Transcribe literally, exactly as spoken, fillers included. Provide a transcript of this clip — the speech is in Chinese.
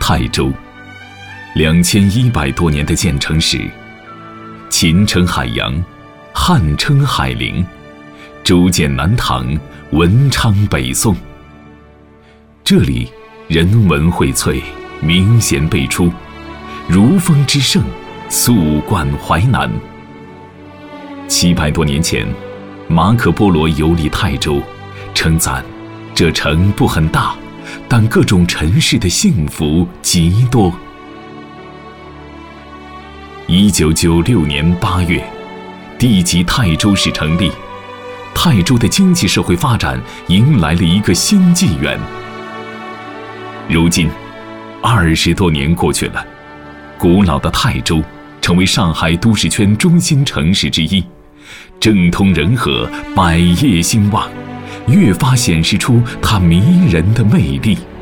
泰州，两千一百多年的建成史，秦称海洋，汉称海陵，周建南唐，文昌北宋。这里人文荟萃，名贤辈出，儒风之盛，素冠淮南。七百多年前，马可波罗游历泰州，称赞这城不很大，但各种尘世的幸福极多。一九九六年八月，地级泰州市成立，泰州的经济社会发展迎来了一个新纪元。如今，二十多年过去了，古老的泰州成为上海都市圈中心城市之一，政通人和，百业兴旺，越发显示出它迷人的魅力。